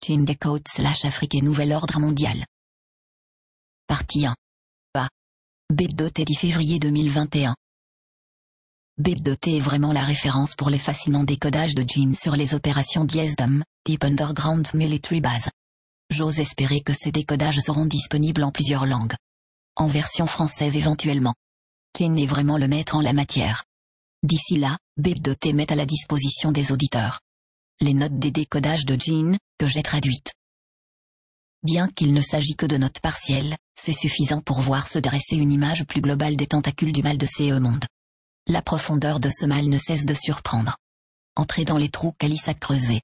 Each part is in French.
Jean Decode / Afrique et Nouvel Ordre Mondial. Partie 1. A. Bebdoté 10 février 2021. Bebdoté est vraiment la référence pour les fascinants décodages de Jean sur les opérations d'ISDM, Deep Underground Military Base. J'ose espérer que ces décodages seront disponibles en plusieurs langues. En version française éventuellement. Jean est vraiment le maître en la matière. D'ici là, Bebdoté met à la disposition des auditeurs les notes des décodages de Jean, que j'ai traduites. Bien qu'il ne s'agit que de notes partielles, c'est suffisant pour voir se dresser une image plus globale des tentacules du mal de ce monde. La profondeur de ce mal ne cesse de surprendre. Entrez dans les trous qu'Alice a creusés.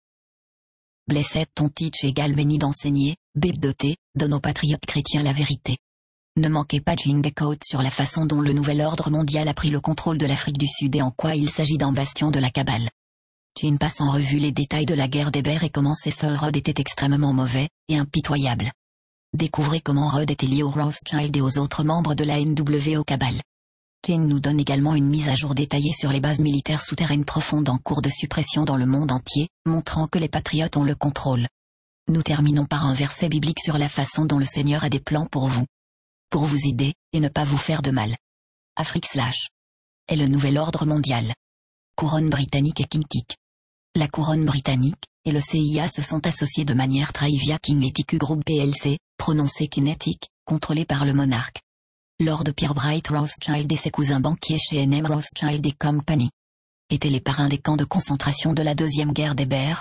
Blessed ton teach égale béni d'enseigner, Bebdoté, donne aux patriotes chrétiens la vérité. Ne manquez pas Jean Decode sur la façon dont le nouvel ordre mondial a pris le contrôle de l'Afrique du Sud et en quoi il s'agit d'un bastion de la cabale. Jean passe en revue les détails de la guerre des Bers et comment ces seuls Rhodes étaient extrêmement mauvais et impitoyables. Découvrez comment Rhodes était lié aux Rothschild et aux autres membres de la NWO Cabale. Jean nous donne également une mise à jour détaillée sur les bases militaires souterraines profondes en cours de suppression dans le monde entier, montrant que les patriotes ont le contrôle. Nous terminons par un verset biblique sur la façon dont le Seigneur a des plans pour vous. Pour vous aider, et ne pas vous faire de mal. Afrique / est le nouvel ordre mondial. Couronne britannique et Kintic. La couronne britannique et le CIA se sont associés de manière trahie via Kineticu Group plc, prononcé Kinetic, contrôlé par le monarque. Lord Pirbright Rothschild et ses cousins banquiers chez N.M. Rothschild & Company étaient les parrains des camps de concentration de la Deuxième Guerre des Bers,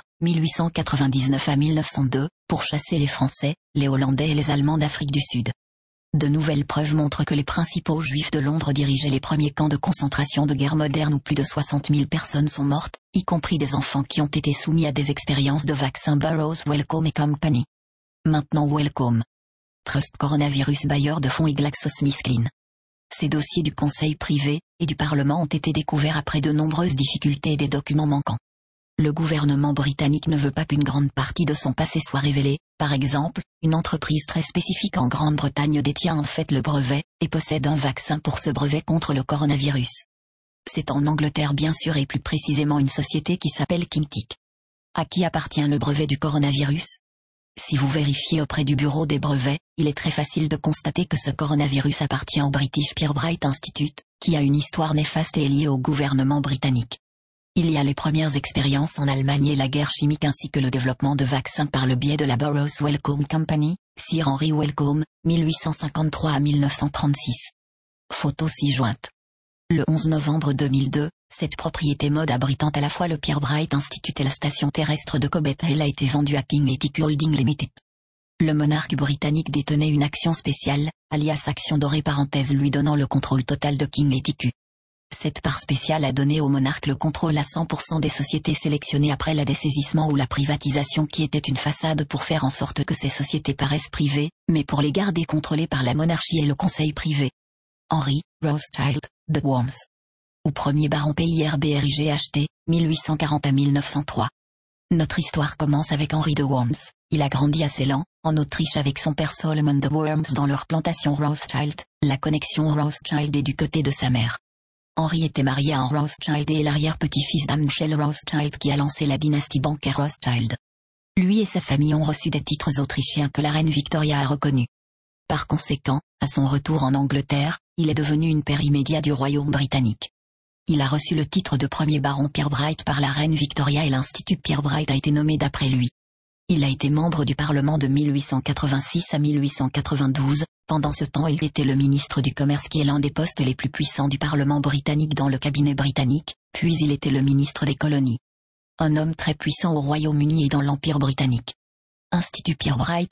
1899 à 1902, pour chasser les Français, les Hollandais et les Allemands d'Afrique du Sud. De nouvelles preuves montrent que les principaux juifs de Londres dirigeaient les premiers camps de concentration de guerre moderne où plus de 60 000 personnes sont mortes, y compris des enfants qui ont été soumis à des expériences de vaccins Burroughs Wellcome & Company. Maintenant Wellcome Trust Coronavirus bailleur de fonds et GlaxoSmithKline. Ces dossiers du Conseil privé et du Parlement ont été découverts après de nombreuses difficultés et des documents manquants. Le gouvernement britannique ne veut pas qu'une grande partie de son passé soit révélée. Par exemple, une entreprise très spécifique en Grande-Bretagne détient en fait le brevet, et possède un vaccin pour ce brevet contre le coronavirus. C'est en Angleterre bien sûr et plus précisément une société qui s'appelle Kintic. À qui appartient le brevet du coronavirus? Si vous vérifiez auprès du bureau des brevets, il est très facile de constater que ce coronavirus appartient au British Pirbright Institute, qui a une histoire néfaste et est liée au gouvernement britannique. Il y a les premières expériences en Allemagne et la guerre chimique ainsi que le développement de vaccins par le biais de la Burroughs Wellcome Company, Sir Henry Wellcome, 1853 à 1936. Photo ci-jointe. Le 11 novembre 2002, cette propriété mode abritant à la fois le Pirbright Institute et la station terrestre de Cobbett Hill a été vendue à Kineticu Holding Limited. Le monarque britannique détenait une action spéciale, alias action dorée lui donnant le contrôle total de Kineticu. Cette part spéciale a donné au monarque le contrôle à 100% des sociétés sélectionnées après la dessaisissement ou la privatisation qui était une façade pour faire en sorte que ces sociétés paraissent privées, mais pour les garder contrôlées par la monarchie et le conseil privé. Henry Rothschild, de Worms. Ou premier baron PIRBRIGHT, 1840 à 1903. Notre histoire commence avec Henry de Worms. Il a grandi à Ceylan, en Autriche avec son père Solomon de Worms dans leur plantation Rothschild. La connexion Rothschild est du côté de sa mère. Henry était marié à un Rothschild et est l'arrière-petit-fils d'Amschel Rothschild qui a lancé la dynastie bancaire Rothschild. Lui et sa famille ont reçu des titres autrichiens que la reine Victoria a reconnus. Par conséquent, à son retour en Angleterre, il est devenu une pair immédiat du royaume britannique. Il a reçu le titre de premier baron Pirbright par la reine Victoria et l'Institut Pirbright a été nommé d'après lui. Il a été membre du Parlement de 1886 à 1892, pendant ce temps il était le ministre du Commerce qui est l'un des postes les plus puissants du Parlement britannique dans le cabinet britannique, puis il était le ministre des colonies. Un homme très puissant au Royaume-Uni et dans l'Empire britannique. Institut Pirbright,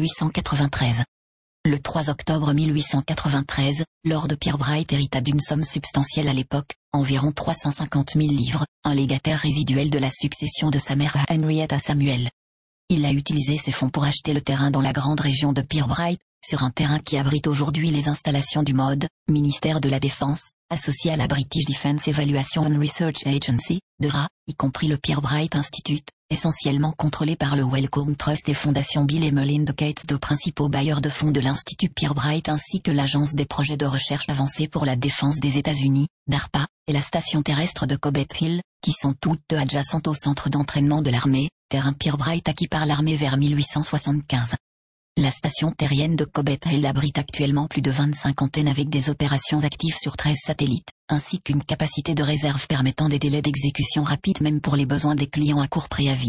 1893. Le 3 octobre 1893, Lord Pirbright hérita d'une somme substantielle à l'époque, environ 350 000 livres, un légataire résiduel de la succession de sa mère Henrietta Samuel. Il a utilisé ces fonds pour acheter le terrain dans la grande région de Pirbright, sur un terrain qui abrite aujourd'hui les installations du MOD, ministère de la Défense, associé à la British Defence Evaluation and Research Agency, DERA, y compris le Pirbright Institute, essentiellement contrôlé par le Wellcome Trust et Fondation Bill et Melinda Gates, deux principaux bailleurs de fonds de l'Institut Pirbright ainsi que l'Agence des projets de recherche avancés pour la défense des États-Unis, DARPA, et la station terrestre de Cobbett Hill, qui sont toutes deux adjacentes au centre d'entraînement de l'armée, terrain Pirbright acquis par l'armée vers 1875. La station terrienne de Cobbett Hill abrite actuellement plus de 25 antennes avec des opérations actives sur 13 satellites, ainsi qu'une capacité de réserve permettant des délais d'exécution rapides même pour les besoins des clients à court préavis.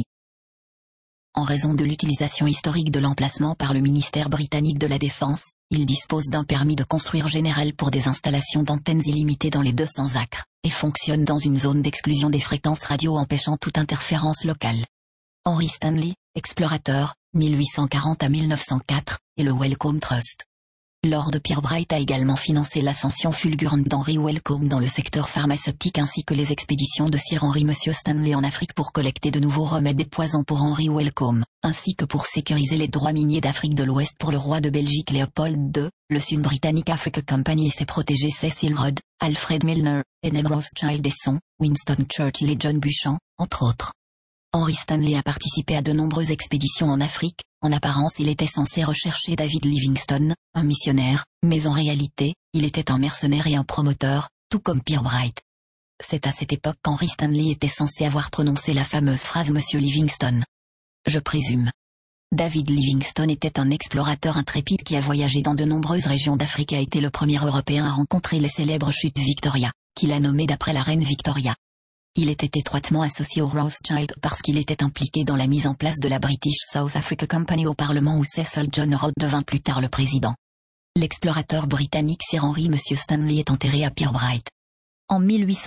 En raison de l'utilisation historique de l'emplacement par le ministère britannique de la Défense, il dispose d'un permis de construire général pour des installations d'antennes illimitées dans les 200 acres, et fonctionne dans une zone d'exclusion des fréquences radio empêchant toute interférence locale. Henry Stanley, explorateur, 1840 à 1904, et le Wellcome Trust. Lord Pirbright a également financé l'ascension fulgurante d'Henry Wellcome dans le secteur pharmaceutique ainsi que les expéditions de Sir Henry Monsieur Stanley en Afrique pour collecter de nouveaux remèdes et poisons pour Henry Wellcome, ainsi que pour sécuriser les droits miniers d'Afrique de l'Ouest pour le roi de Belgique Léopold II, le Sun Britannic Africa Company et ses protégés Cecil Rhodes, Alfred Milner, N.M. Rothschild et son, Winston Churchill et John Buchan, entre autres. Henry Stanley a participé à de nombreuses expéditions en Afrique. En apparence il était censé rechercher David Livingstone, un missionnaire, mais en réalité, il était un mercenaire et un promoteur, tout comme Pirbright. C'est à cette époque qu'Henry Stanley était censé avoir prononcé la fameuse phrase Monsieur Livingstone. Je présume. David Livingstone était un explorateur intrépide qui a voyagé dans de nombreuses régions d'Afrique et a été le premier Européen à rencontrer les célèbres chutes Victoria, qu'il a nommées d'après la reine Victoria. Il était étroitement associé aux Rothschild parce qu'il était impliqué dans la mise en place de la British South Africa Company au Parlement où Cecil John Rhodes devint plus tard le président. L'explorateur britannique Sir Henry Monsieur Stanley est enterré à Pirbright. En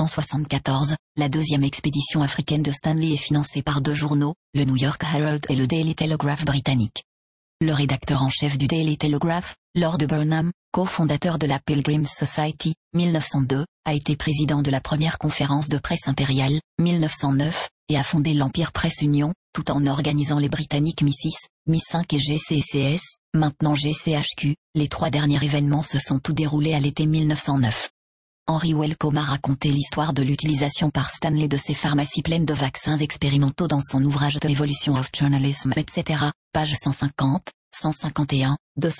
1874, la deuxième expédition africaine de Stanley est financée par deux journaux, le New York Herald et le Daily Telegraph britannique. Le rédacteur en chef du Daily Telegraph, Lord Burnham, cofondateur de la Pilgrims Society, 1902, a été président de la première conférence de presse impériale, 1909, et a fondé l'Empire Press Union, tout en organisant les Britanniques Mi-6, Mi-5 et GCCS, maintenant GCHQ. Les trois derniers événements se sont tous déroulés à l'été 1909. Henry Wellcome a raconté l'histoire de l'utilisation par Stanley de ces pharmacies pleines de vaccins expérimentaux dans son ouvrage The Evolution of Journalism etc., pages 150, 151,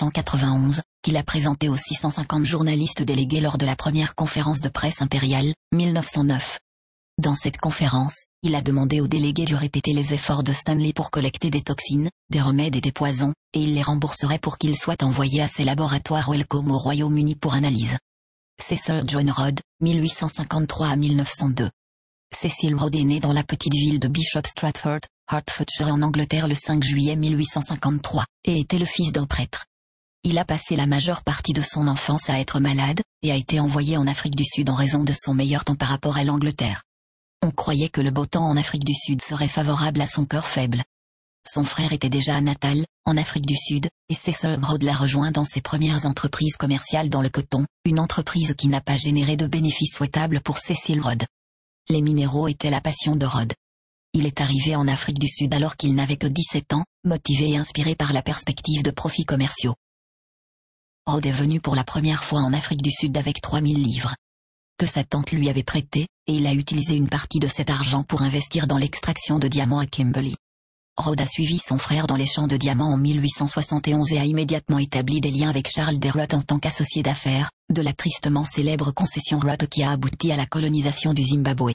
291, qu'il a présenté aux 650 journalistes délégués lors de la première conférence de presse impériale, 1909. Dans cette conférence, il a demandé aux délégués de répéter les efforts de Stanley pour collecter des toxines, des remèdes et des poisons, et il les rembourserait pour qu'ils soient envoyés à ses laboratoires Wellcome au Royaume-Uni pour analyse. Cecil John Rhodes, 1853 à 1902. Cecil Rhodes est né dans la petite ville de Bishop Stratford, Hertfordshire en Angleterre le 5 juillet 1853, et était le fils d'un prêtre. Il a passé la majeure partie de son enfance à être malade, et a été envoyé en Afrique du Sud en raison de son meilleur temps par rapport à l'Angleterre. On croyait que le beau temps en Afrique du Sud serait favorable à son cœur faible. Son frère était déjà à Natal, en Afrique du Sud, et Cecil Rhodes l'a rejoint dans ses premières entreprises commerciales dans le coton, une entreprise qui n'a pas généré de bénéfices souhaitables pour Cecil Rhodes. Les minéraux étaient la passion de Rhodes. Il est arrivé en Afrique du Sud alors qu'il n'avait que 17 ans, motivé et inspiré par la perspective de profits commerciaux. Rhodes est venu pour la première fois en Afrique du Sud avec 3000 livres. Que sa tante lui avait prêté, et il a utilisé une partie de cet argent pour investir dans l'extraction de diamants à Kimberley. Rhodes a suivi son frère dans les champs de diamants en 1871 et a immédiatement établi des liens avec Charles D. Rhodes en tant qu'associé d'affaires, de la tristement célèbre concession Rhodes qui a abouti à la colonisation du Zimbabwe.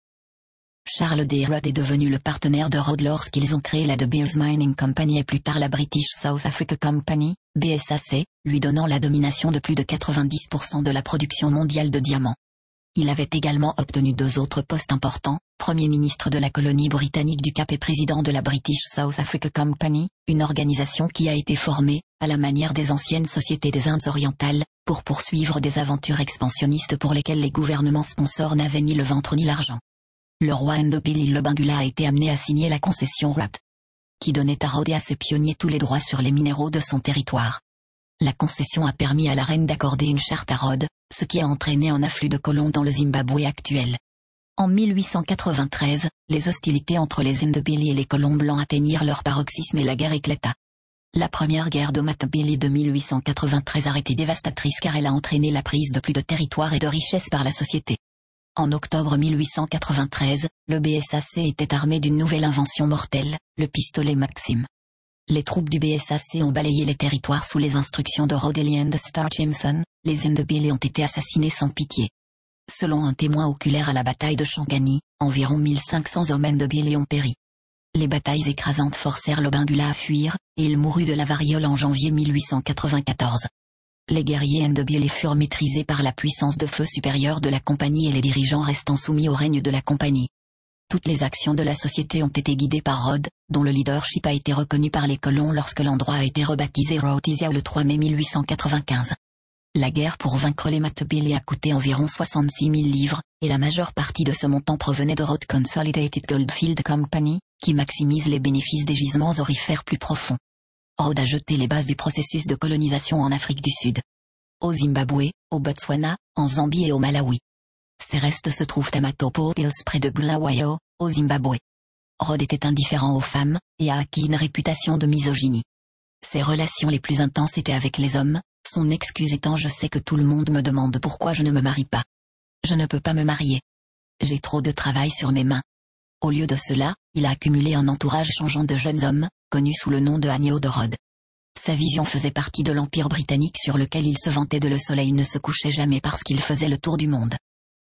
Charles D. Rhodes est devenu le partenaire de Rhodes lorsqu'ils ont créé la De Beers Mining Company et plus tard la British South Africa Company, BSAC, lui donnant la domination de plus de 90% de la production mondiale de diamants. Il avait également obtenu deux autres postes importants, Premier ministre de la colonie britannique du Cap et président de la British South Africa Company, une organisation qui a été formée, à la manière des anciennes sociétés des Indes orientales, pour poursuivre des aventures expansionnistes pour lesquelles les gouvernements sponsors n'avaient ni le ventre ni l'argent. Le roi Ndobili le Bangula a été amené à signer la concession RAPT, qui donnait à Rhodes et à ses pionniers tous les droits sur les minéraux de son territoire. La concession a permis à la reine d'accorder une charte à Rhodes, ce qui a entraîné un afflux de colons dans le Zimbabwe actuel. En 1893, les hostilités entre les Ndebele et les colons blancs atteignirent leur paroxysme et la guerre éclata. La première guerre de Matabele de 1893 a été dévastatrice car elle a entraîné la prise de plus de territoires et de richesses par la société. En octobre 1893, le BSAC était armé d'une nouvelle invention mortelle, le pistolet Maxim. Les troupes du BSAC ont balayé les territoires sous les instructions de Rhodes et de Star Jameson, les Ndebele ont été assassinés sans pitié. Selon un témoin oculaire à la bataille de Shangani, environ 1500 hommes Ndebele ont péri. Les batailles écrasantes forcèrent Lobengula à fuir, et il mourut de la variole en janvier 1894. Les guerriers Ndebele furent maîtrisés par la puissance de feu supérieure de la compagnie et les dirigeants restant soumis au règne de la compagnie. Toutes les actions de la société ont été guidées par Rhodes, dont le leadership a été reconnu par les colons lorsque l'endroit a été rebaptisé Rhodesia le 3 mai 1895. La guerre pour vaincre les Matabele a coûté environ 66 000 livres, et la majeure partie de ce montant provenait de Rhodes Consolidated Goldfield Company, qui maximise les bénéfices des gisements aurifères plus profonds. Rhodes a jeté les bases du processus de colonisation en Afrique du Sud. Au Zimbabwe, au Botswana, en Zambie et au Malawi. Ses restes se trouvent à Matopo Hills près de Bulawayo, au Zimbabwe. Rhodes était indifférent aux femmes, et a acquis une réputation de misogynie. Ses relations les plus intenses étaient avec les hommes, son excuse étant « je sais que tout le monde me demande pourquoi je ne me marie pas. Je ne peux pas me marier. J'ai trop de travail sur mes mains. » Au lieu de cela, il a accumulé un entourage changeant de jeunes hommes, connus sous le nom de Agneaux de Rhodes. Sa vision faisait partie de l'Empire britannique sur lequel il se vantait de le soleil ne se couchait jamais parce qu'il faisait le tour du monde.